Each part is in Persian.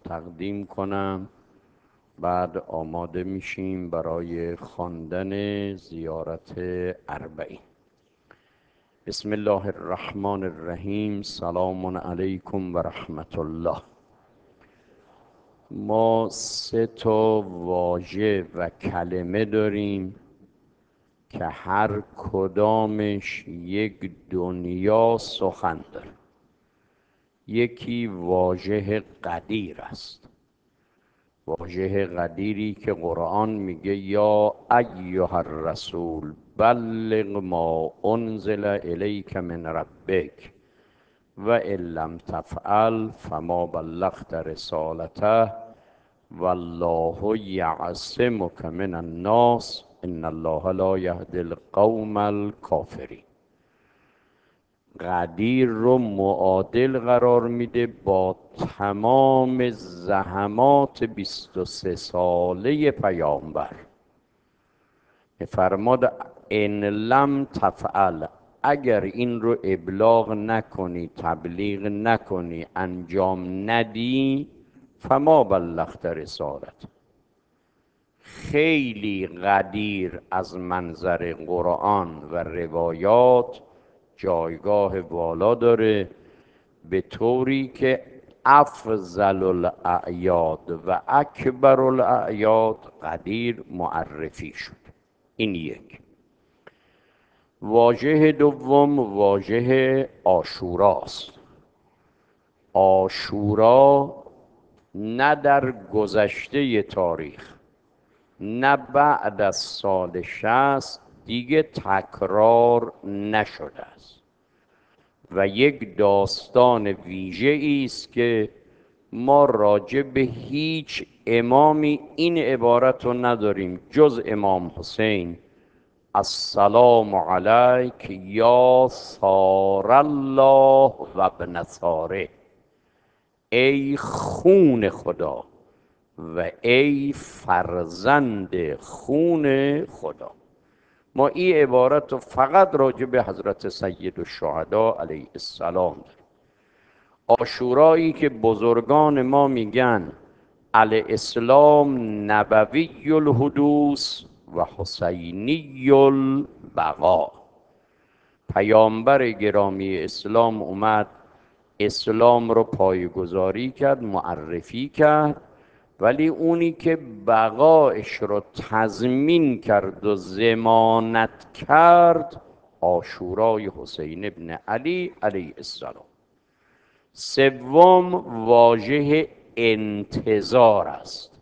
تقدیم کنم. بعد آماده میشیم برای خواندن زیارت اربعین. بسم الله الرحمن الرحیم. سلام علیکم و رحمت الله. ما 3 واژه و کلمه داریم که هر کدامش یک دنیا سخن داره. یکی واژه قدیر است، واژه قدیری که قرآن میگه یا ایها الرسول بلغ ما انزل الیک من ربک و ان لم تفعل فما بلغت رسالته والله یعصمک من الناس ان الله لا یهدی القوم الکافرین. قدیر رو معادل قرار میده با تمام زحمات 23 ساله پیامبر. فرماد ان لم تفعل، اگر این رو ابلاغ نکنی، تبلیغ نکنی، انجام ندی، فما بلغت رسالت. خیلی قدیر از منظر قرآن و روایات جایگاه بالا داره، به طوری که افضل الاعیاد و اکبر الاعیاد قدیر معرفی شد. این یک. واژه دوم واژه عاشوراست. عاشورا نه در گذشته تاریخ نه بعد از سال 60 دیگه تکرار نشده است و یک داستان ویژه است که ما راجع به هیچ امامی این عبارت رو نداریم جز امام حسین: السلام علیک یا ثار الله و ابن ثاره، ای خون خدا و ای فرزند خون خدا. ما این عبارت رو فقط راجع به حضرت سید الشهدا علیه السلام داریم. عاشورایی که بزرگان ما میگن الاسلام نبوی الحدوث و حسینی البقا. پیامبر گرامی اسلام اومد اسلام رو پایه‌گذاری کرد، معرفی کرد، ولی اونی که بقایش رو تضمین کرد و ضمانت کرد عاشورای حسین ابن علی علیه السلام. سوم واژه انتظار است.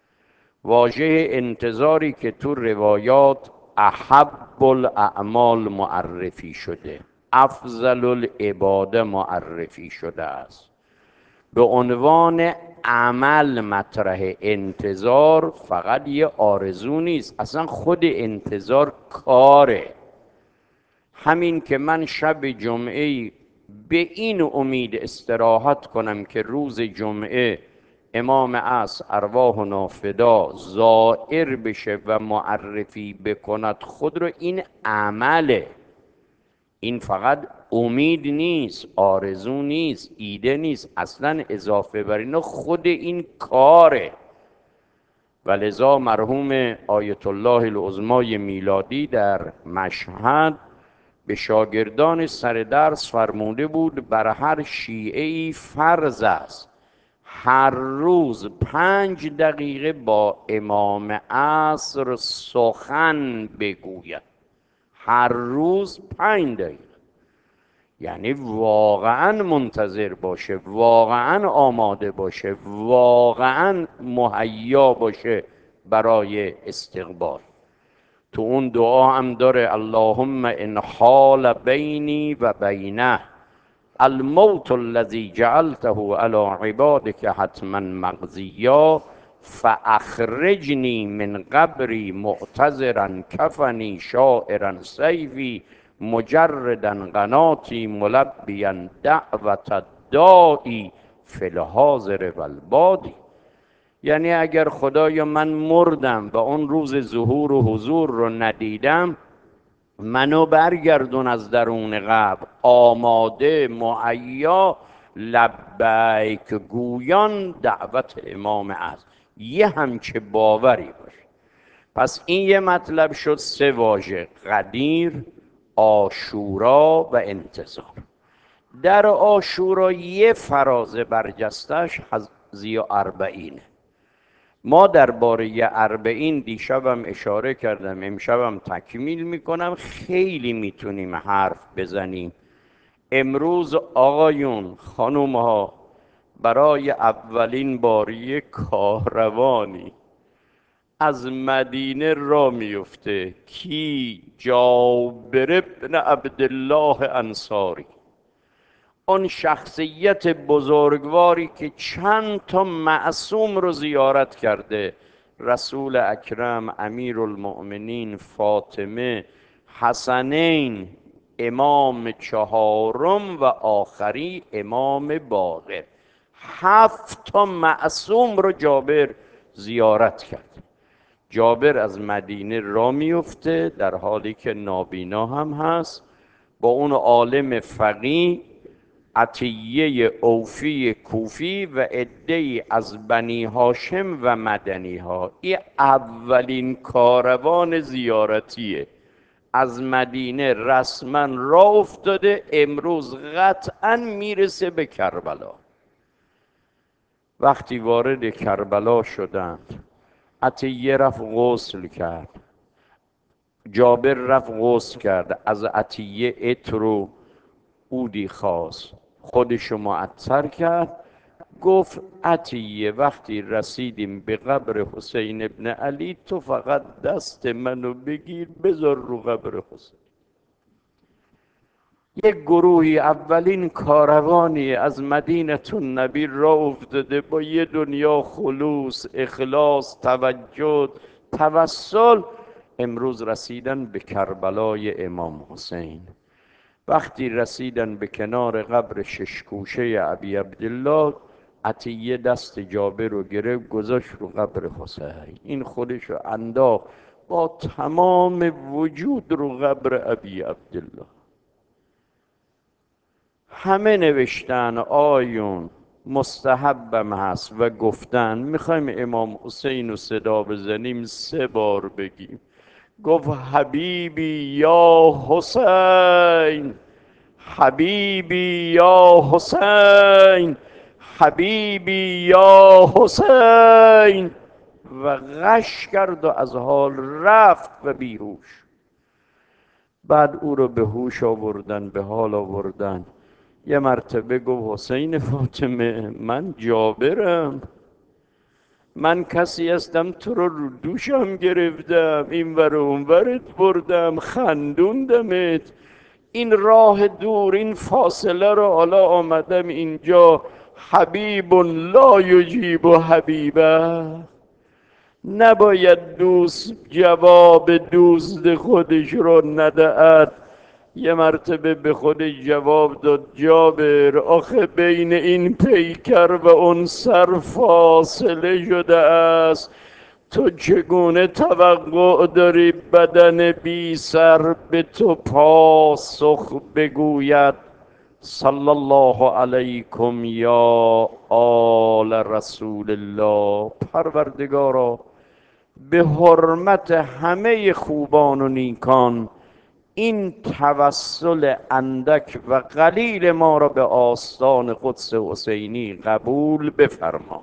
واژه انتظاری که تو روایات احب الاعمال معرفی شده، افضل العباده معرفی شده است. به عنوان عمل مطرح. انتظار فقط یه آرزو نیست، اصلا خود انتظار کاره. همین که من شب جمعه به این امید استراحت کنم که روز جمعه امام عصر ارواح و نافدا زائر بشه و معرفی بکند خود رو، این عمله. این فقط امید نیست، آرزو نیست، ایده نیست، اصلا اضافه بر اینو خود این کاره. ولذا مرحوم آیت الله العظمای میلادی در مشهد به شاگردان سر درس فرموده بود بر هر شیعه‌ای فرض است هر روز 5 دقیقه با امام عصر سخن بگوید. هر روز 5 دقیقه، یعنی واقعا منتظر باشه، واقعا آماده باشه، واقعا مهیا باشه برای استقبال. تو اون دعا هم داره اللهم ان حال بینی و بینه الموت الذی جعلته علی عبادک حتما مقضیا فاخرجنی من قبری معتذرا کفنی شاعرا سیفی مجردا قناتی ملبیا دعوت الداعی فی الحاضر و البادی. یعنی اگر خدایا من مردم و اون روز ظهور و حضور رو ندیدم، منو برگردون از درون قبر آماده مهیا لبیک گویان دعوت امام است. یه همچه باوری باشه. پس این یه مطلب شد، سه واژه: قدیر، عاشورا و انتظار. در عاشورا یه فرازه برجستش حظی اربعینه. ما درباره اربعین دیشبم اشاره کردم، امشبم تکمیل میکنم. خیلی میتونیم حرف بزنیم. امروز آقایون خانومها برای اولین باری کاروانی از مدینه را میفته. کی؟ جابر بن عبدالله انصاری، اون شخصیت بزرگواری که چند تا معصوم رو زیارت کرده: رسول اکرم، امیر المؤمنین، فاطمه، حسنین، امام چهارم و آخری امام باقر. 7 تا معصوم رو جابر زیارت کرد. جابر از مدینه را میفته در حالی که نابینا هم هست، با اون عالم فقیه عطیه اوفی کوفی و عده‌ای از بنی هاشم و مدنی ها. این اولین کاروان زیارتیه. از مدینه رسما راه افتاده، امروز قطعا میرسه به کربلا. وقتی وارد کربلا شدند، عطیه رفت غسل کرد، جابر رفت غسل کرد، از عطیه عطر و عودی خواست، خودشو معطر کرد. گفت عطیه وقتی رسیدیم به قبر حسین ابن علی، تو فقط دست منو بگیر بذار رو قبر حسین. یک گروهی اولین کاروانی از مدینه النبی را افتاده با یه دنیا خلوص، اخلاص، توجه، توسل. امروز رسیدن به کربلای امام حسین. وقتی رسیدن به کنار قبر ششگوشه ابی عبدالله، عطیه دست جابر رو گرفت گذاشت رو قبر حسین. این خودش رو انداخت با تمام وجود رو قبر ابی عبدالله. همه نوشتن آیون مستحبم هست و گفتن میخوایم امام حسین رو صدا بزنیم 3 بار بگیم. گفت حبیبی یا حسین، حبیبی یا حسین، حبیبی یا حسین، و غش کرد و از حال رفت و بیهوش. بعد او رو به هوش آوردن، به حال آوردن. یه مرتبه گفت حسین فاطمه، من جابرم، من کسی هستم تو رو دوشم گرفتم، این ور اون ورت بردم، خندوندمت، این راه دور، این فاصله رو حالا آمدم اینجا. حبیب لا یجیب حبیبه. نباید دوست جواب دوست خودش رو ندهد. یه مرتبه به خود جواب داد: جابر، آخه بین این پیکر و اون سر فاصله شده است، تو چگونه توقع داری بدن بی سر به تو پاسخ بگوید؟ صلی الله علیکم یا آل رسول الله. پروردگارا به حرمت همه خوبان و نیکان این توسل اندک و قلیل ما را به آستان قدس حسینی قبول بفرما.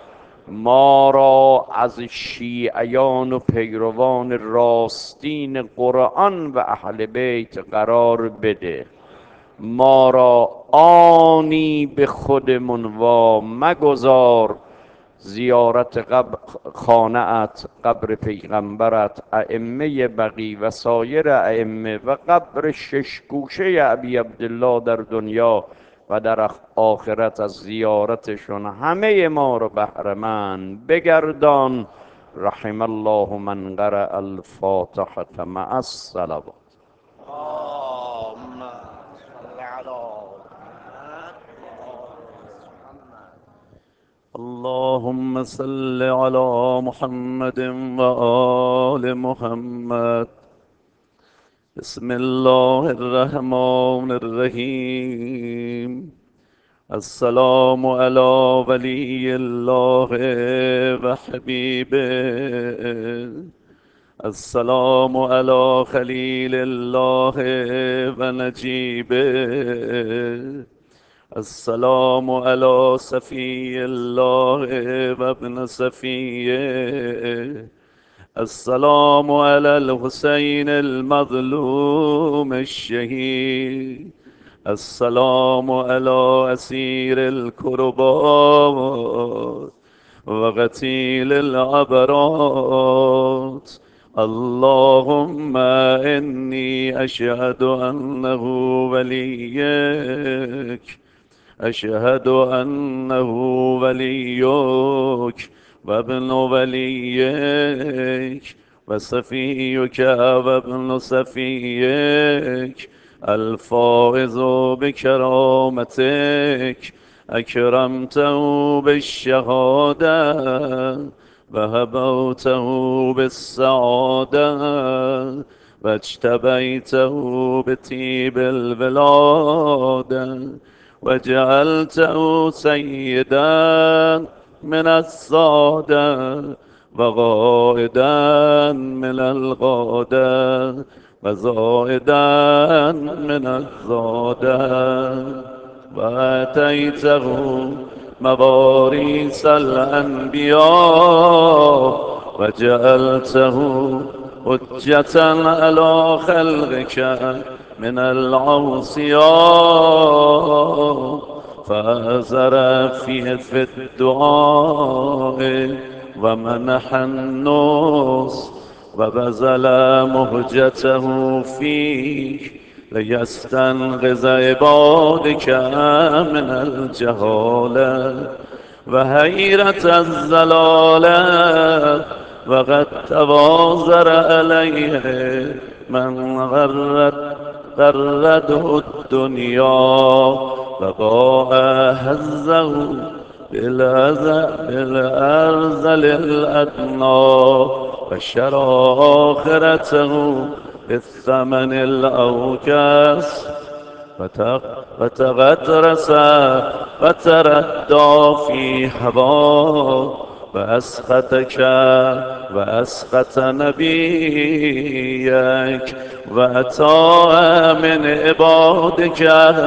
ما را از شیعیان و پیروان راستین قرآن و اهل بیت قرار بده. ما را آنی به خودمون وا مگذار. زیارت خانه ات، قبر پیغمبرت، ائمه بقی و سایر ائمه و قبر 6 گوشه ابی عبدالله در دنیا و در آخرت از زیارتشون همه ما رو بهره‌مند بگردان. رحم الله من قرأ الفاتحة مع الصلوات. اللهم صل على اللهم صل على محمد وآل محمد. بسم الله الرحمن الرحیم. السلام على ولي الله وحبيبه. السلام على خليل الله ونجيبه. السلام على صفي الله وابن صفيه. السلام على الحسين المظلوم الشهيد. السلام على أسير الكربات وقتيل العبرات. اللهم إني أشهد أنه وليك، أشهد أنه وليك وابن وليك وصفيك وابن صفيك، الفائز بكرامتك، أكرمته بالشهادة وهبوته بالسعادة واجتبيته بطيب الولادة وجعلته سيدا من السادة وغائدا من الغادة وزائدا من الزادة، وآتيته مواريث الأنبياء وجعلته حجة على خلقك من العصيان، فأزر في الدعاء ومنح النص وبذل مهجته فيك ليستنقذ عبادك من الجهالة وهيرة الزلالة، وقد توازر عليه من غرته الدنيا وباء هزه بالأرذل الأدنى وشرى آخرته بالثمن الأوكاس، وتغترس وتردى في هواه وأسخطك وأسخط نبيك، وأتى من عبادك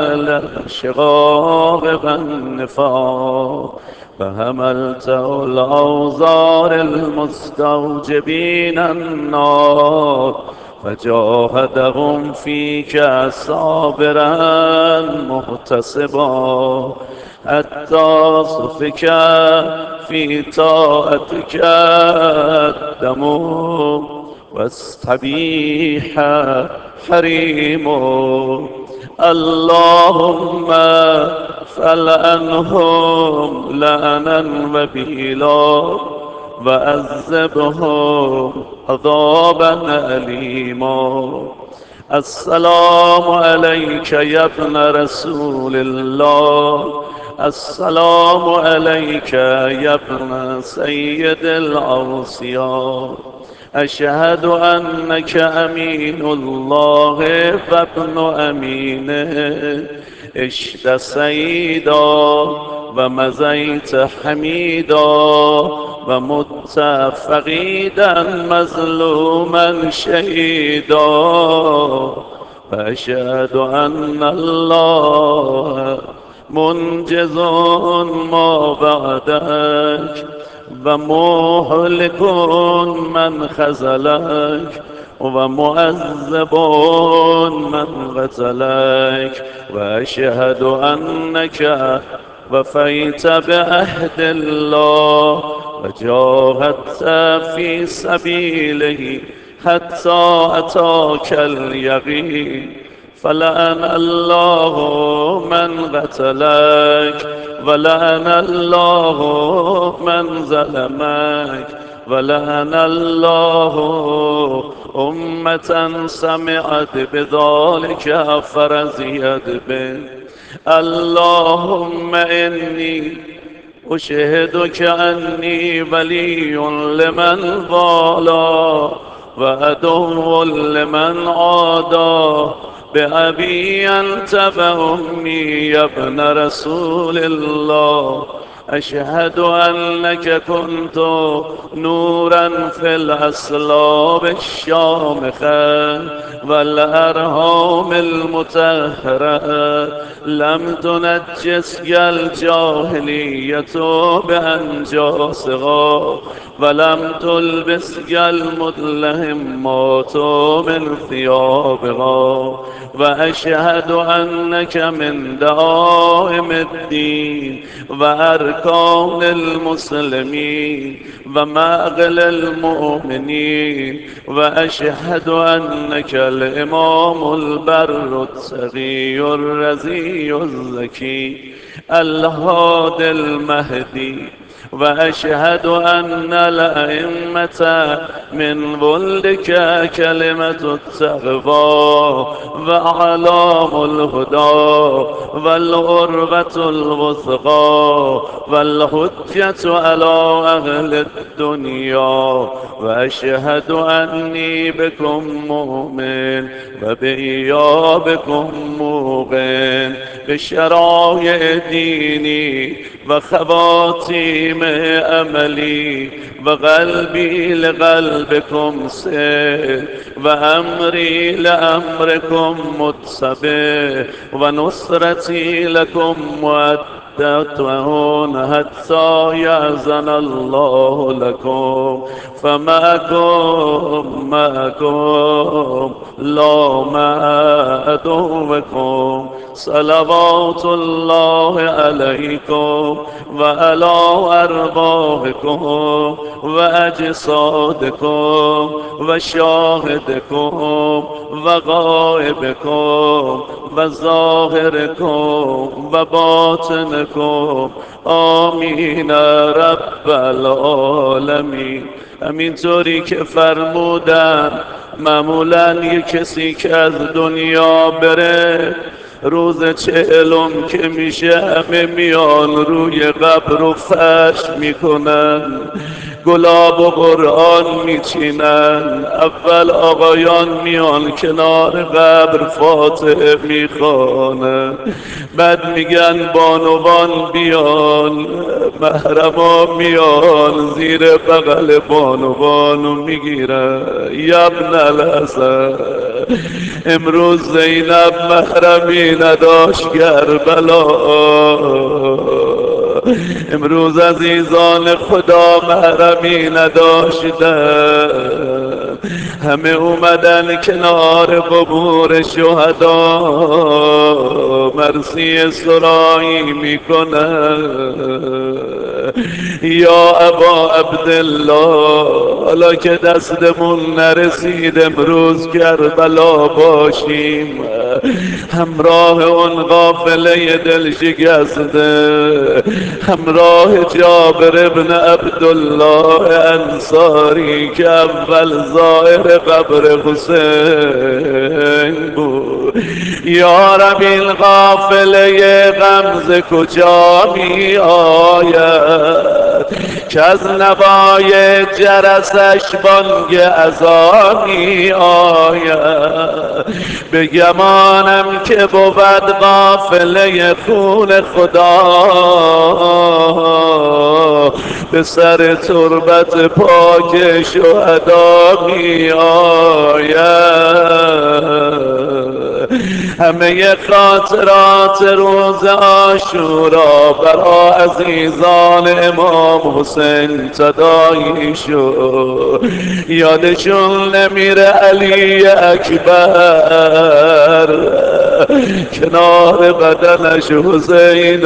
الشقاق والنفاق، فحملته الأوزار المستوجبين النار، فجاهدهم فيك صابرا محتسبا حتى سفك في طاعتك الدم واستبيح حريم. اللهم فلأنهم لأنا وبيلا وعذبهم عذابا أليما. السلام عليك يا ابن رسول الله، السلام عليك يا ابن سيد الأوصياء، أشهد أنك أمين الله وابن أمينه، عشت سيدا ومزيت حميدا ومت فقيدا مظلوما شهيدا، فأشهد أن الله منجز ما بعدك ومهلك من خذلك ومعذب من قتلك، وأشهد أنك وفيت بعهد الله وجاهدت في سبيله حتى أتاك اليقين، فلعن الله من قتلك ولعن الله من ظلمك ولعن الله أمة سمعت بذلك فرزيت به. اللهم إني أشهدك أني ولي لمن والاه وعدو لمن عاداه بأبي أنت وأمي يا ابن رسول الله. أشهد أنك كنت نورا في الأصلاب الشامخة والأرحام المطهرة، لم تنجسك الجاهلية بأنجاسها ولم تلبسك المتلهمات من ثيابها. وأشهد أنك من دائم الدين وأركان المسلمين ومأغل المؤمنين. وأشهد أنك الإمام البر التقي الرزي الزكي الهادي المهدي. وأشهد أن الأئمة من ولدك كلمة التقوى وأعلام الهدى والعروة الوثقى والحجة على أهل الدنيا. وأشهد أني بكم مؤمن وبإيابكم موقن بشرائع ديني وخواتيم أملي، وقلبي لقلبكم سير وأمري لأمركم متسبح ونصرتي لكم مؤدة حتى يأذن الله لكم. فمعكم لا مع عدوكم. صلوات الله عليكم وعلى أرواحكم وأجسادكم وشاهدكم وغائبكم وظاهركم وباطنكم. آمین رب العالمین. همینطوری که فرمودن معمولا یک کسی که از دنیا بره روز 40 که میشه همه میان روی قبر و فرش میکنن، گلاب و قرآن میچینن. اول آقایان میان کنار قبر فاتحه میخوانن، بعد میگن بانوان بیان، محرما میان زیر بغل بانوانو میگیرن. یا ابن الحسن امروز زینب محرمی نداشت کربلا، امروز عزیزان خدا محرمی نداشتن، همه اومدن کنار قبور شهدا مرسی سرایی میکنن. یا ابا عبدالله حالا که دستمون نرسید امروز کربلا باشیم، همراه اون قافله دل شکسته، همراه جابر ابن عبدالله انصاری که اول زائر قبر حسین بود. یا رب این قافله غمز کجا می آید که از نوای جرسش بانگ عزا می آید؟ به گمانم که بود قافله خون خدا به سر تربت پاک شهدا می آید. همه خاطرات روز عاشورا برا عزیزان امام حسین تداعی شد. یادشون نمیره علی اکبر کنار بدنش حسین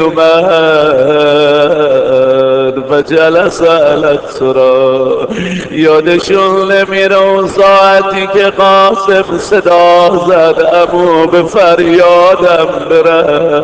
اومد و جلس علی التراب. یادشون نمیره اون ساعتی که قاسم صدا زد امو به فریادم بره.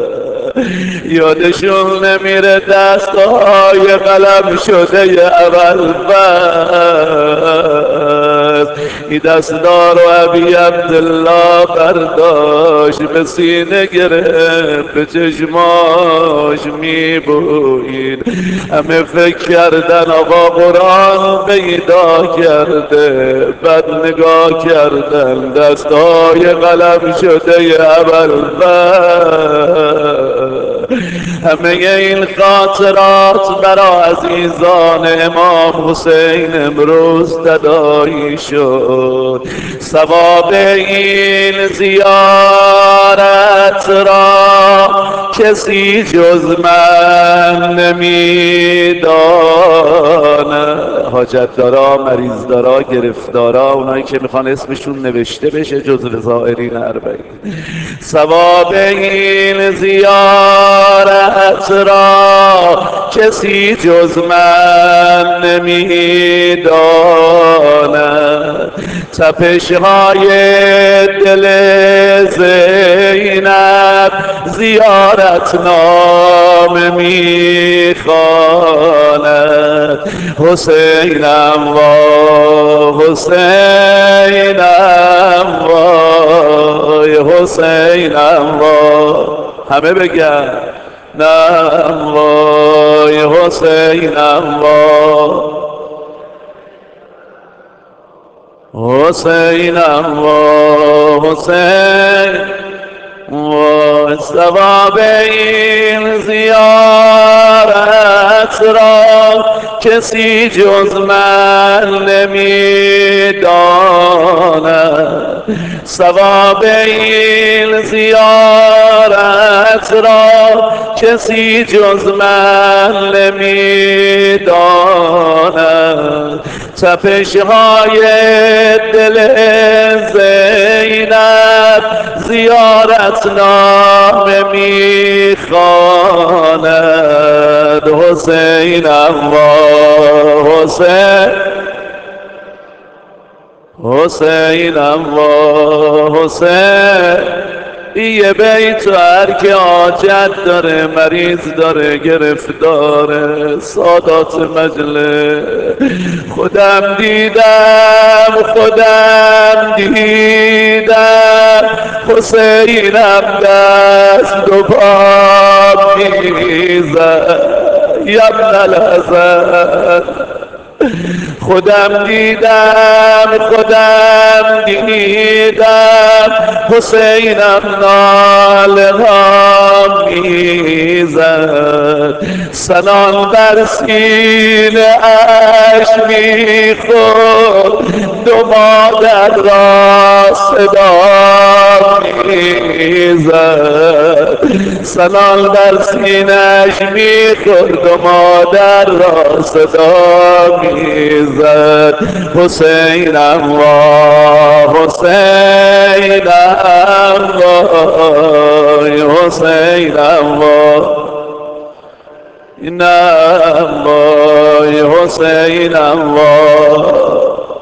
یادشون نمیره دستهای قلم شده اول است. این دستدار و ابی عبدالله برداشت به سینه گرفت به چشماش میبوید. همه فکر کردن آقا قرآن پیدا کرده، بعد نگاه کردن دستای قلم شده ابوالفضل. همه این خاطرات برا عزیزان امام حسین امروز تداعی شد. ثواب این زیارت را کسی جز من نمیداند. حاجت دارا، مریض دارا، گرفتارا، اونایی که میخوان اسمشون نوشته بشه جزو زائرین اربعین، ثواب این زیارت را کسی جز من نمیداند. تپش‌های دل زینب زیارت نامه میخواند. حسینم وای، حسینم وای، حسینم وای. همه بگن نم وای، حسینم وای، حسینم وای، حسین وای. ثواب این زیارت را کسی جز من نمیداند. ثواب این زیارت را کسی جز من نمیداند. تپش‌های دل زینب زیارت نامه میخواند. حسینم وای، حسین، حسینم وای، حسین. یه بیت هر که حاجت داره، مریض داره، گرفتاره، سادات مجلس. خودم دیدم، خودم دیدم، حسینم دست و پا میزد. ابن الحسن خودم دیدم، خودم دیدم، حسینم ناله ها میزد. سنان بر سینه اش میخورد، دو مادر را صدا میزد. سنان بر سینه اش میخورد، دو مادر را صدا میزد. حسینم وای، حسینم وای، حسینم وای، اینم وای، حسینم وای.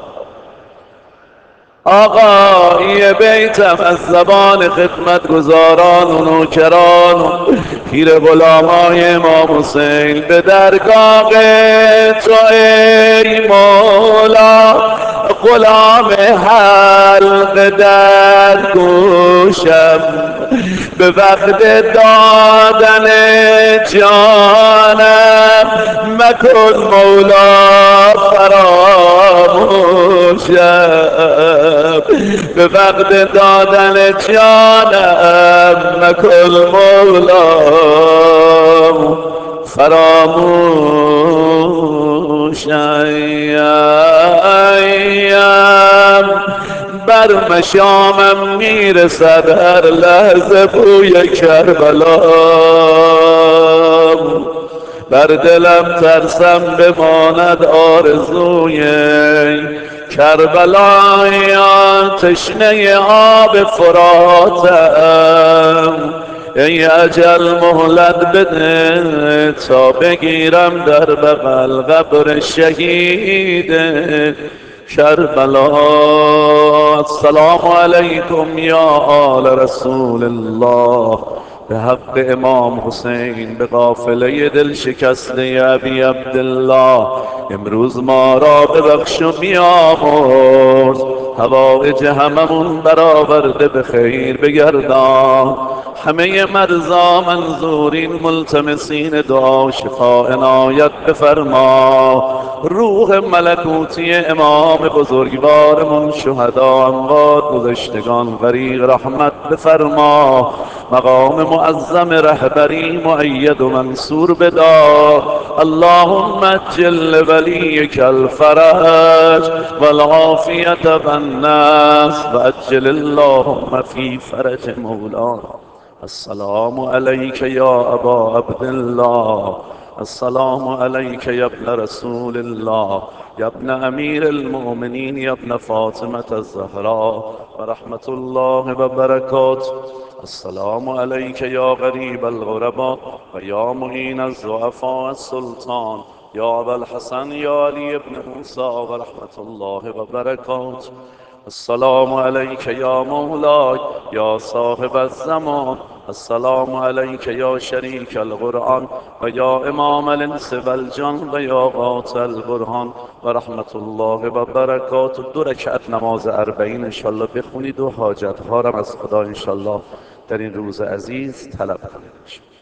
آقا یه بیتم از زبان خدمتگزاران و نوکران و پیر غلامای امام حسین به درگاه تو ای مولا، غلام حلق در گوشم، به وقت دادن جانم مکن مولا فراموشم. به وقت دادن جانم مکن مولا فراموشم. بر مشامم میرسد هر لحظه بوی کربلا، بر دلم ترسم بماند آرزوی کربلا. یا تشنه آب فراتم، ای اجل مهلت بده تا بگیرم در بغل قبر شهید کربلا. السلام علیکم یا آل رسول الله، به حق امام حسین، به قافله دل شکسته ابی عبدالله، امروز ما را ببخش و بیامرز، حوائج هممون برآورده به خیر بگردان. همه مرضا منظورین ملتمسین دعا شفا عنایت بفرما. روح ملکوتی امام بزرگوارمون شهدا اموات گذشتگان غریق رحمت بفرما. مقام معظم رهبری مؤید و منصور بدار. اللهم اجل ولیک الفرج والعافیت بالناس و اجل اللهم فی فرج مولانا. السلام علیک یا ابا عبدالله، السلام علیک یا ابن رسول الله، یا ابن امیر المؤمنین، یا ابن فاطمة الزهراء و رحمت الله و برکاته. السلام علیک یا غریب الغرباء و یا معین الضعفاء السلطان، یا ابا الحسن یا علی ابن موسی و رحمت الله و برکاته. السلام علیک یا مولاي یا صاحب الزمان، السلام علیک یا شریک القرآن و یا امام الانس والجان و یا قاطع البرهان و رحمت الله و برکاته. 2 رکعت نماز 40 انشالله بخونید و حاجت ها را از خدا انشالله در این روز عزیز طلب کنید.